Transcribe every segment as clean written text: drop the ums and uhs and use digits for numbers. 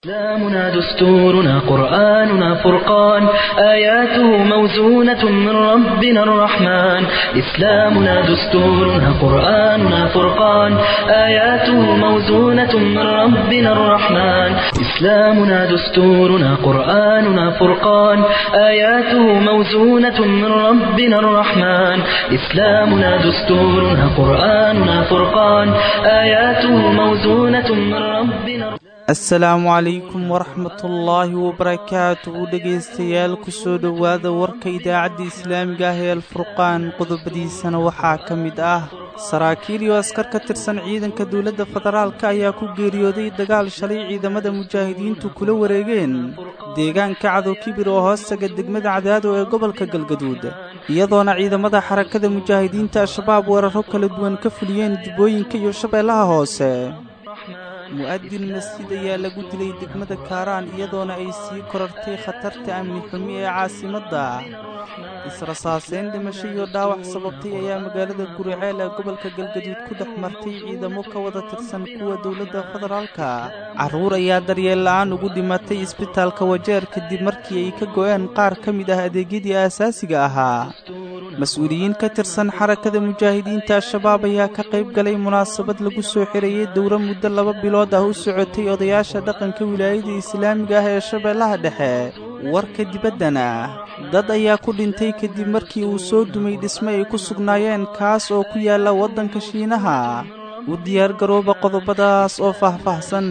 إسلامنا دستورنا قرآننا فرقان آياته موزونة من ربنا الرحمن إسلامنا دستورنا قرآننا فرقان آياته موزونة من ربنا الرحمن إسلامنا دستورنا قرآننا فرقان آياته موزونة من ربنا الرحمن إسلامنا دستورنا قرآننا فرقان آياته موزونة من ربنا السلام عليكم ورحمة الله وبركاته dhegeystayaal kusoo dhawaada warka idaacadda islaamiga ah ee alfurqaan qodobadiisana waxaa ka mid ah saraakiil iyo askar ka tirsan ciidanka dawladda federaalka ayaa ku geeriyooday dagaal shalay ciidamada mujaahidiintu kula wareegeen deegaanka cadow kibir oo hoostaga degmada cadaado ee gobolka galgaduud iyadoona ciidamada xarakada mujaahidiinta al-shabaab weeraro kala duwan ka fuliyeen jubbooyinka iyo shabeellaha hoose mu'adin masjid ayaa lagu dilay degmada kaaraan iyadoona ay sii korartay khatarta amni xumi ee caasimadda israsaaseyn dhimasho iyo dhaawac sababtay ayaa magaalada guriceel ee gobolka galgaduud ku dhex martay ciidamo ka wada tirsan kuwa dawladda federaalka carruur ayaa daryeel la'aan ugu dhimatay isbitaalka wajeer kadib markii ay ka go'een qaar ka mid ah adeegyadii aasaasiga ahaa mas-uuliyiin ka tirsan xarakada mujaahidiinta al-shabaab ayaa ka qayb galay munaasabad lagu soo xirayay dowro muddo 2 bilood ah u socotay odayaasha dhaqanka wilaayada islaamiga ah ee shabeellaha dhexe warka dibaddana dad ayaa ku dhintay kadib markii uu soo dumay dhismo ay ku sugnaayeen kaas oo ku yaala waddanka shiinaha u diyaargarooba qodobadaas oo faahfaahsan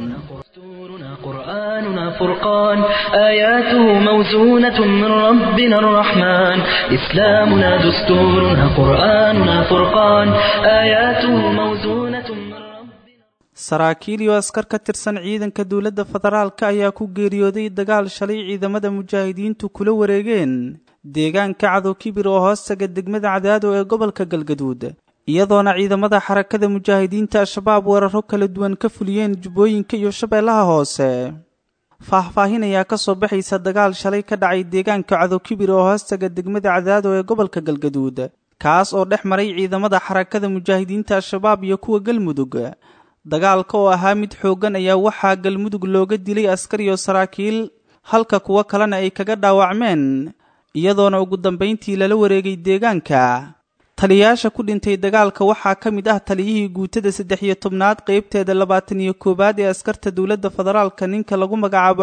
قرآننا فرقان آياته موزونة من ربنا الرحمن إسلامنا دستورنا قرآننا فرقان آياته موزونة من ربنا saraakiil iyo askar ka tirsan ciidanka dawladda federaalka ayaa ku geeriyooday dagaal shalay ciidamada mujaahidiintu kula wareegeen deegaanka cadow kibir oo hoostaga degmada cadaado ee gobolka galgaduud iyadoona ciidamada xarakada mujaahidiinta al-shabaab weeraro kala duwan ka fuliyeen jubbooyinka iyo shabeellaha hoose faahfaahin ayaa ka soo baxaysa dagaal shalay ka dhacay deegaanka cadow kibir oo hoostaga degmada cadaado ee gobolka galgaduud kaas oo dhex maray ciidamada xarakada mujaahidiinta al-shabaab iyo kuwa galmudug dagaalka oo ahaa mid xooggan ayaa waxaa galmudug looga dilay askar iyo saraakiil halka kuwo kalena ay kaga dhaawacmeen iyadoona ugu dambayntii lala wareegay deegaanka taliyaasha ku dhintay dagaalka waxaa ka mid ah taliyihii guutada 13aad qaybteeda 21aad ee askarta dawladda federaalka ninka lagu magacaabo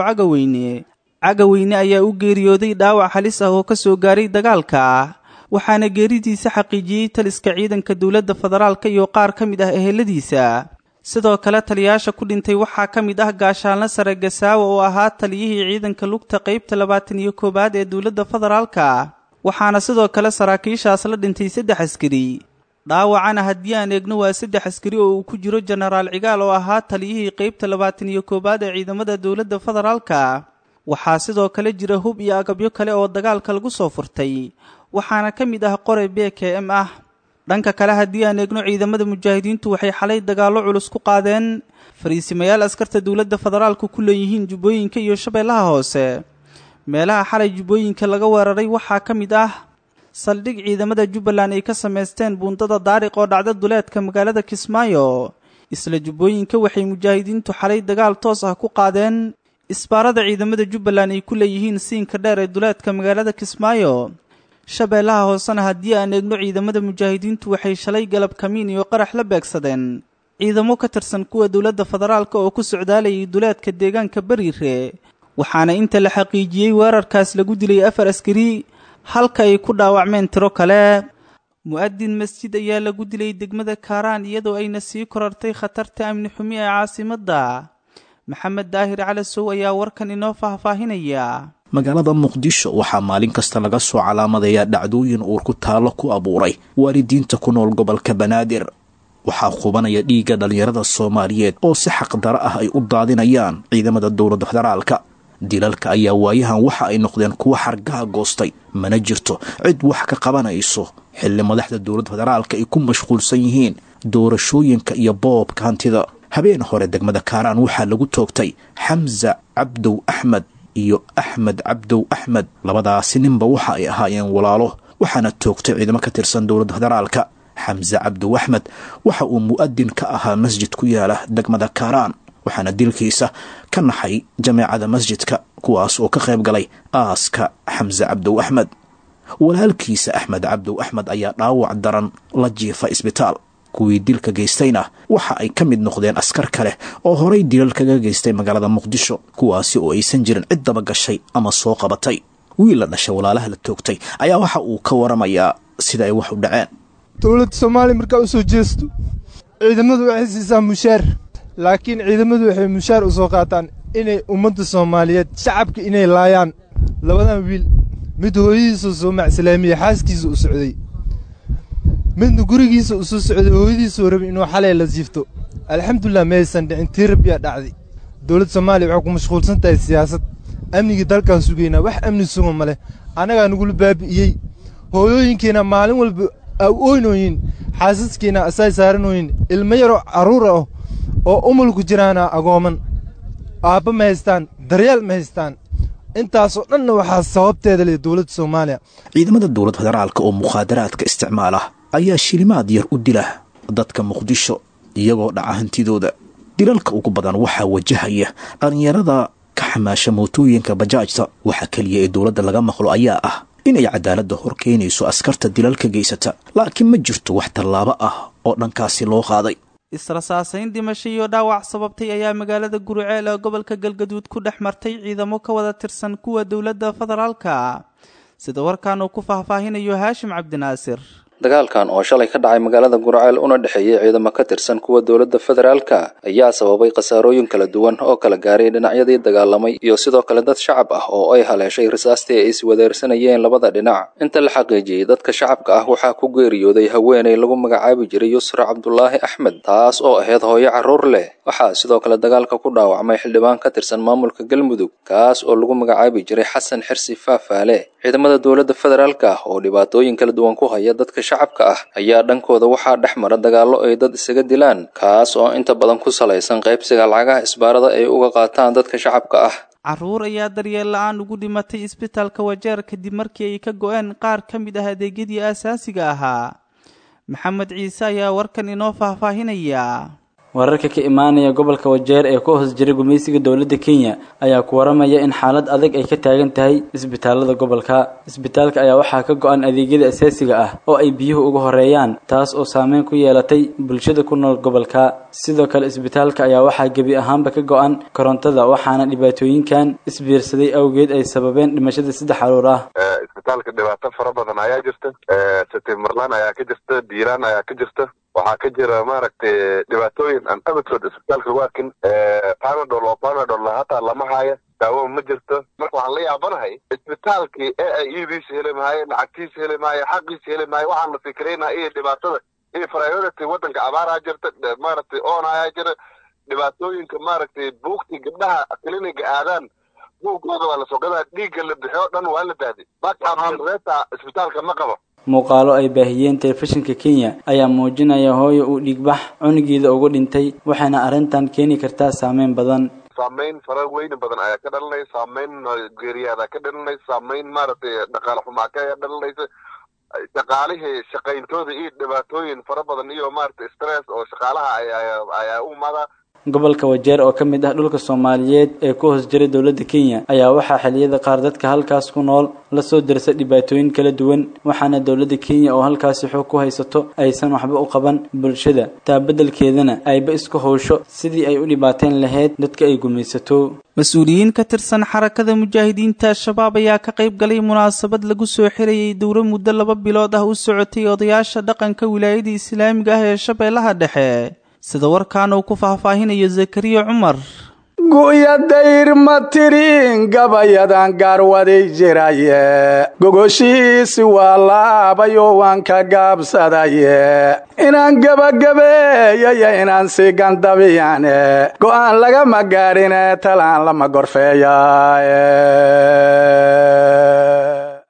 cagaweyne ayaa u geeriyooday dhaawac halis ah oo ka soo gaaray dagaalka waxaana geeridiisa xaqiijiyey taliska ciidanka dawladda federaalka iyo qaar ka mid ah eheladiisa sidoo kale taliyaasha ku dhintay waxaa ka mid ah gaashaanle sare gasaawo oo ahaa taliyihii ciidanka lugta qaybta 21aad ee dawladda federaalka waxaana sidoo kale saraakiishaas la dhintay 3 askari dhaawacana haddii aan eegno waa 3 askari oo uu ku jiro jenaraal cigaal oo ahaa taliyihii qaybta 21aad ee ciidamada dawladda federaalka waxaa sidoo kale jira hub iyo agabyo kale oo dagaalka lagu soo furtay waxaana ka mid ah qore BKM ah dhanka kale haddii aan eegno ciidamada mujaahidiintu waxay xalay dagaallo culus ku qaadeen fariisimayaal askarta dawladda federaalku ku leeyihiin jubbooyinka iyo shabeellaha hoose meelaha xalay jubbooyinka laga weeraray waxaa ka mid ah saldhig ciidamada Jubbaland ay ka sameysteen buundada daariq oo dhacda duleedka magaalada Kismaayo isla jubbooyinka waxay mujaahidiintu xalay dagaal toos ah ku qaadeen isbaarada ciidamada Jubbaland ay ku leeyihiin siinka dheer ee duleedka magaalada Kismaayo shabeellaha hoosena haddii aan eegno ciidamada mujaahidiintu waxay shalay galab kamiin iyo qarax la beegsadeen ciidamo ka tirsan kuwa dawladda federaalka oo ku socdaalayay duleedka deegaanka Bariire waxaana inta la xaqiijiyey weerarkaas lagu dilay 4 askari halka ay ku dhaawacmeen tiro kale mu'adin masjid ayaa lagu dilay degmada kaaraan iyadoo ayna sii korartay khatarta amni xumi ee caasimadda maxamed daahir cali sow ayaa warkan inoo faahfaahinaya magaalada muqdisho waxaa maalin kasta laga soo calaamadayaa dhacdooyin uur ku taalo ku abuuray waalidiinta ku nool gobolka banaadir waxaa qubanaya dhiigga dhalinyarada Soomaaliyeed oo si xaqdaro ah ay u daadinayaan ciidamada dawladda federaalka dilalka ayaa waayahan waxa ay noqdeen kuwa xargaha goostay mana jirto cid wax ka qabanayso xilli madaxda dawladda federaalka ay ku mashquulsan yihiin doorashooyinka iyo boobka hantida habeen hore degmada kaaraan waxaa lagu toogtay Xamza Cabdow Axmed iyo Axmed Cabdow Axmed labadaasi ninba waxa ay ahaayeen walaalo waxaana toogtay ciidamo ka tirsan dawladda federaalka Xamza Cabdow Axmed waxa uu mu'adin ka ahaa masjid ku yaala degmada kaaraan waxaana dilkiisa ka naxay jameecada masjidka kuwaas oo ka qayb galay aaska xamse cabdow axmed walaalkiisa axmed cabdow axmed ayaa dhaawac daran la jiifa isbitaal kuwii dilka geystayna waxa ay ka mid noqdeen askar kale oo horay dilal kaga geystay magaalada muqdisho kuwaasi oo aysan jirin cid daba gashay ama soo qabatay wiil la dhashay walaalaha la toogtay ayaa waxa uu ka waramayaa sida ay wax u dhaceen dowladda Soomaaliya marka u soo jeesto ciidamadu waxay siisaa mushaar laakiin ciidamadu waxay mushaar u soo qaataan inay ummadda Soomaaliyeed shacabka inay laayaan labadan wiil mid hooyadiisa soo macsalamiye xaaskiisa u socday midna gurigiisa u soo socday hooyadiisa rabay inuu xalay la siifto alxamdulillah meeysan dhicin tirbiya dhacday dowladda Soomaaliya waxay ku mashquulsan tahay siyaasad amniga dalka sugayna wax amni sugan male anaga nagu baabi'iyay hooyooyinkeena maalin walba ooynooyin xaasaskiina asay saaranooyin ilmo yar caruur ah oo umulku jiraana agooman aaba ma haystaan daryeel ma haystaan intaas oo dhan waxa sababteeda leh dowladda Soomaaliya ciidamada dowladda federaalka oo muqaadaraadka isticmaala ayaa shilimaad yar u dila dadka muqdisho iyagoo dhaca hantidooda dilalka ugu badan waxaa wajahaya dhalinyarada ka xamaasha mootooyinka bajaajta waxa kaliya ee dowladda laga maqlo ayaa ah inay cadaaladda hor keenayso askarta dilalka geysata laakiin ma jirto wax tallaabo ah oo dhankaasi loo qaaday israsaasayn dhimasho iyo dhaawac sababtay ayaa magaalada Guriceel ee gobolka Galgaduud ku dhex martay ciidamo ka wada tirsan kuwa dowladda federaalka sida warkaan uu ku faahfaahinayo Haashim Cabdinaasir dagaalkan oo shalay ka dhacay magaalada Guriceel una dhaxeeyay ciidamo ka tirsan kuwa dowladda federaalka ayaa sababay qasaarooyin kala duwan oo kala gaaray dhinacyadii dagaalamay iyo sidoo kale dad shacab ah oo ay haleeshay risaastii ay iswadeersanayeen labada dhinac inta la xaqiijiyay dadka shacabka ah waxaa ku geeriyooday haweeney lagu magacaabi jiray Yusra Cabdullaahi Axmed taas oo ahayd hooyo caruur leh waxaa sidoo kale dagaalka ku dhaawacmay xildhibaan ka tirsan maamulka Galmudug kaas oo lagu magacaabi jiray Xasan Xirsi Faafaale ciidamada dowladda federaalka oo dhibaatooyin kala duwan ku haya dadka shacabka ah ayaa dhankooda waxaa dhexmara dagaallo ay dad isaga dilaan kaas oo inta badan ku salaysan qaybsiga lacagaha isbaarada ay uga qaataan dadka shacabka ah caruur ayaa daryeel la'aan ugu dhimatay isbitaalka Wajeer kadib markii ay ka go'een qaar ka mid ah adeegyadii aasaasiga ahaa maxamed ciise ayaa warkan inoo faahfaahinaya wararka ka imaanaya gobolka Wajeer ee ku hoos jiray gumeysiga dowladda Kenya ayaa ku waramaya in xaalad adag ay ka taagan tahay isbitaalada gobolka isbitaalka ayaa waxaa ka go'an adeegyada asaasiga ah oo ay biyuhu ugu horeeyaan taas oo saameyn ku yeelatay bulshada ku nool gobolka sidoo kale isbitaalka ayaa waxaa gabi ahaanba ka go'an korontada waxaana dhibaatooyinkan isbiirsaday awgeed ay sababeen dhimashada 3 caruur ah isbitaalka dhibaato fara badan ayaa jirta Septemberland ayaa ka jirta diiraan ayaa ka jirta waxaa ka jira maaragtay dhibaatooyin aan abadkood isbitaalka ugu arkin Panadol hataa lama haayo daawo ma jirto marka waxaan la yaabanahay isbitaalkii AIDs helmaayo lacagtiis helmaayo xaqiis helmaayo waxaan la fikireynaa iyo dhibaatada iyo priority wadanka abaara jirta maaragtay oon ayaa jira dhibaatooyinka maaragtay buugti gabdhaha kliniga aadaan buugooda waa la soo gadaa dhiigga la bixiyo dhan waa la daaday marka isbitaalka ma qabo muuqaalo ay baahiyeen telefishinka Kenya ayaa muujinaya hooyo uu dhigbax cunugeeda ugu dhintay waxaana arintan keeni kartaa saameyn badan saameyn fara weyn badan ayaa ka dhalanaysa saameyn geeriyaada ka dhalanaysa saameyn maaragtay dhaqaale xumaa ka dhalanaysa shaqaalihii shaqayntooda iyo dhibaatooyin fara badan iyo maaragtay stress oo shaqaalaha ayaa u mada gobolka Wajeer oo ka mid ah dhulka Soomaaliyeed ee ku hoos jiray dowladda Kenya ayaa waxaa xilliyada qaar dadka halkaas ku nool la soo dirsay dhibaatooyin kala duwan waxaana dowladda Kenya oo halkaas xog ku haysato aysan waxba u qaban bulshada taa beddelkeedana ayba isku howsho sidii ay u dhibaateen lahayd dadka ay gumeysato mas'uuliyiin ka tirsan xarakada mujaahidiinta shabaab ayaa ka qayb galay munaasabad lagu soo xirayay dowro muddo 2 bilood ah u socotay odayaasha dhaqanka wilaayada islaamiga ah ee Shabeellaha Dhexe sida warkaan uu ku faahfaahinayo Zakariya Umar guya dayr matirin gabayadan garwaday jiraye gogoshiisi waa laabayo waan ka gaabsadaye inaan gabagabeeyaya inaan si gandabiyane go'aan lagama gaarine talaan lama gorfeeyaye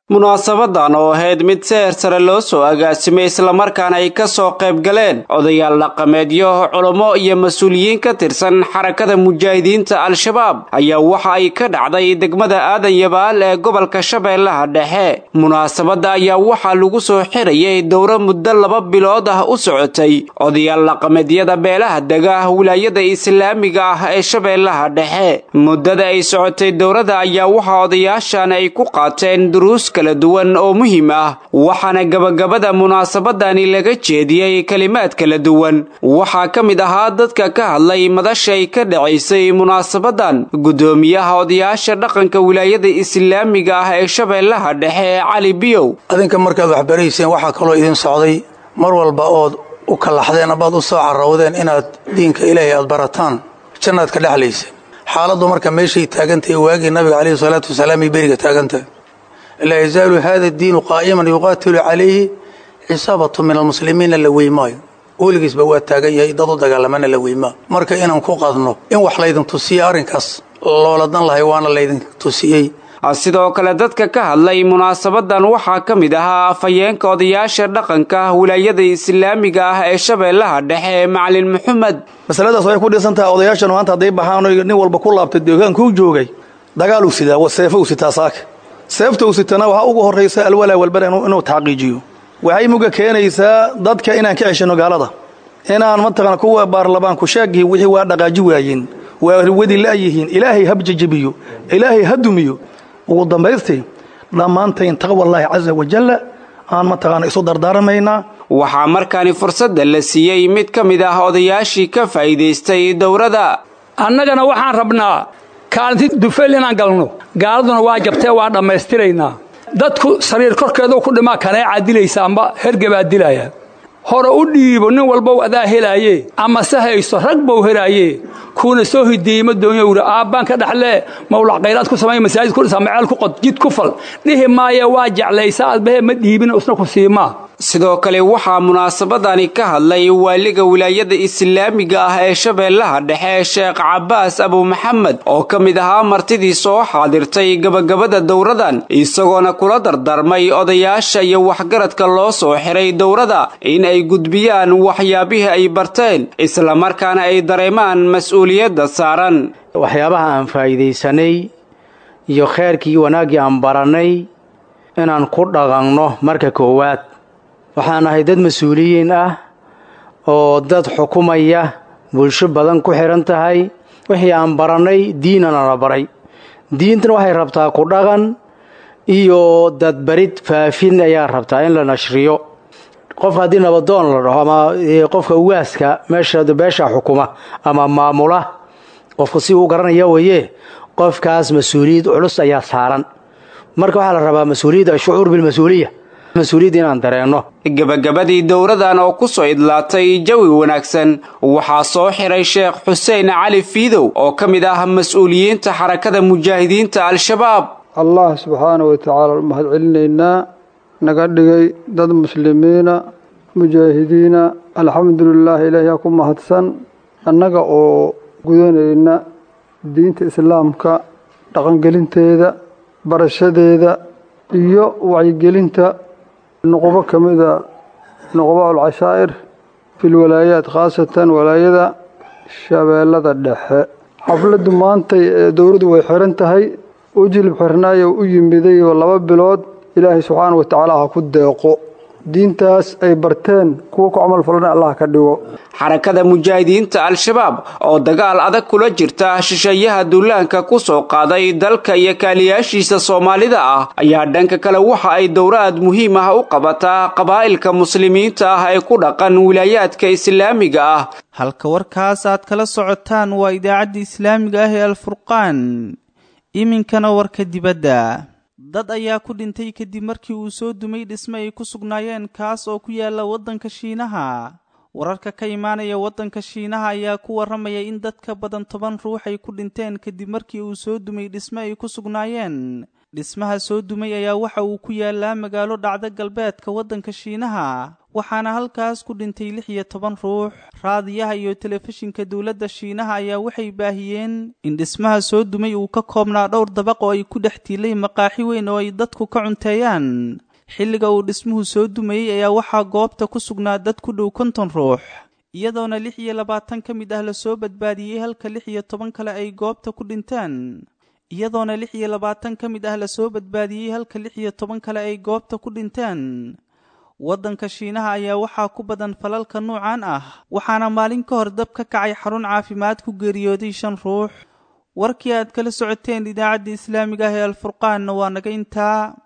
munaasabadan oo ahayd mid seer sare loo soo agaasimay islamarkaana ay ka soo qayb galeen odayaal dhaqameedyo culamo iyo mas-uuliyiin ka tirsan xarakada mujaahidiinta al-shabaab ayaa waxa ay ka dhacday degmada aadan yabaal ee gobolka shabeellaha dhexe munaasabada ayaa waxaa lagu soo xirayay dowro muddo 2 bilood ah u socotay odayaal dhaqameedyada beelaha dega wilaayada islaamiga ah ee shabeellaha dhexe muddada ay socotay dowrada ayaa waxa odayaashan ay ku qaateen duruus kala duwan oo muhiim ah waxaana gabagabada munaasabadani laga jeediyay kalimaad kala duwan waxa kamid ahaa dadka ka hadlay madashay ka dhacaysay munaasabadan gudoomiyaha odayaasha dhaqanka wilaayada islaamiga ah ee shabeellaha dhexe Cali Biyow adinka markaad wax barayseen waxa kale idin socday mar walba oo u kalaxdeen abaad u soo carrawdeen inaad diinka Ilaahay aad barataan jannad ka dhaxlaysa xaaladdu marka meeshay taagantay waagi nabiga kaleey salaatu wasalaam bariga taagantay لا يزال هذا الدين قائما يقاتل عليه عصابة من المسلمين لويماي ولغيس بوا تاغان yahay dad u dagaalamana laweyma marka inaan ku qadno in wax la idin tusiyo arinkaas looladan lahay waana la idin tusiyay sidoo kale dadka ka hadlay munaasabadan waxaa kamid ahaa afayeenka odayaasha dhaqanka wilaayada islaamiga ah ee shabeellaha dhexe Macallin Maxamed masaladaas way ku dhisantaa odayaashan maanta haday baxaan nin walba ku laabtay deegaanka uu joogay dagaal u sidaa waseefo u sitaa saaka sababta uu sitana waxa ugu horeysa alwala walbara inuu taaqiijiyo waxay muga keenaysaa dadka inaan ka ceshano gaalada inaan mataqan kuwa baarlamaanku sheegay wixii waa dhaqaaji waayeen waa wadi la yihiin ilaahay habjajibiyo ilaahay hadumiyo ugu dambaystay dhamaanteen taqwallahi azza wa jalla aan mataqan isu dardaarmayna waxa markaani fursad la siiyay mid kamid ah odayaashii ka faa'iideystay dowrada annagana waxaan rabnaa kaalinti dufeel inaan galno gaaladuna waa jabtay waa dhamaystiraynaa dadku sariir korkeedu ku dhimaa kanay caadilaysa amba hergaba dilaya hore u dhiibo nin walba adaa helaaye ama sahayso rag buu helaaye kuna soo hideeyma doonyo wada aabban ka dhaxle mawlac qeyraad ku sameey masaajid ku dhisa macaal ku qod jid ku fal dhihi maaye waa jeclaysa adbaa ma dhiibin usna ku siima sidoo kale waxa munaasabadani ka hadlay waaliga wilaayada islaamiga ah ee shabeellaha dhexe Sheekh Cabbaas Abu Maxamed oo kamid ahaa martidii soo xaadirtay gabagabada dowradan isagoona kula dardarmay odayaasha iyo waxgaradka loo soo xiray dowrada in ay gudbiyaan waxyaabaha ay barteen isla markaana ay dareemaan mas'uuliyadda saaran waxyaabaha aan faa'iideysanay iyo khayrkii wanaagii aan baranay inaan ku dhaqanno marka koowaad waxaan ahay dad mas'uuliyiin ah oo dad xukumaya bulsho badan ku xiran tahay wixii aan baranay diinana la baray diintana waxay rabtaa ku dhaqan iyo dad barid faafin ayaa rabtaa in la nashriyo qof haddii nabadoon la dhaho ama qofka ugaaska meesha beesha xukuma ama maamula qofku si uu garanaya weeye qofkaas mas'uuliyad culus ayaa saaran marka waxaa la rabaa mas'uuliyadda shucuur bil mas'uuliyah mas'uuliyad inaan dareeno gabagabadii dowradan oo ku soo idlaatay jawi wanaagsan waxaa soo xiray Sheekh Xuseen Cali Fiidow oo kamid ah mas'uuliyiinta xarakada mujaahidiinta al-shabaab Allah subhanahu wa ta'ala mahad celinayna naga dhigay dad muslimiina mujaahidiina alxamdulillah ilaahay ku mahadsan annaga oo gudanayna diinta islaamka dhaqangelinteeda barashadeeda iyo wacyigelinta نقبة كمذا نقبة العشائر في الولايات خاصة ولاية شبيلة الدحاء حفلة مانتي دورد وحرنتهي وجل بحرناية ويمدي والله بلاد إلهي سبحانه وتعالى هكذا يقو diintaas ay barteen kuwa ku amal falana Allah ka dhigo xarakada mujaahidiinta al-shabaab oo dagaal adag kula jirta shisheeyaha duulaanka ku soo qaaday dalka iyo kaaliyaashiisa Soomaalida ah ayaa dhanka kale waxa ay dowrad muhiim ah u qabataa qabaa'ilka muslimiinta ah ee ku dhaqan wilaayadka islaamiga ah halka warkaas aad kala socotaan waa idaacadda islaamiga ah ee al-furqaan iminkana warka dibadda dad ayaa ku dhintay kadib markii uu soo dumay dhisme ay ku sugnaayeen kaas oo ku yaala waddanka Shiinaha wararka ka imaanaya waddanka Shiinaha ayaa ku waramaya in dad ka badan 10 ruux ay ku dhinteen kadib markii uu soo dumay dhisme ay ku sugnaayeen dhismaha soo dumay ayaa waxa uu ku yaalaa magaalo dhacda galbeedka waddanka Shiinaha waxaana halkaas ku dhintay 16 ruux. raadiyaha iyo telefishinka dawladda Shiinaha ayaa waxay baahiyeen in dhismaha soo dumay uu ka koobnaa dhowr dabaq oo ay ku dhex tiilay maqaaxi weyn oo ay dadku ka cunteeyaan. xilliga uu dhismuhu soo dumayay ayaa waxaa goobta ku sugnaa dad ku dhow 50 ruux, iyadoona 26 ka mid ah la soo badbaadiyey halka 16 kale ay goobta ku dhinteen. iyadoona 26 ka mid ah la soo badbaadiyey halka 16 kale ay goobta ku dhinteen. waddanka Shiinaha ayaa waxaa ku badan falalka noocan ah waxaana maalin ka hor dab ka kacay xarun caafimaad ku geeriyooday 5 ruux. warkii aad kala socoteen idaacadda islaamiga ah ee Al Furqaan waa naga intaa.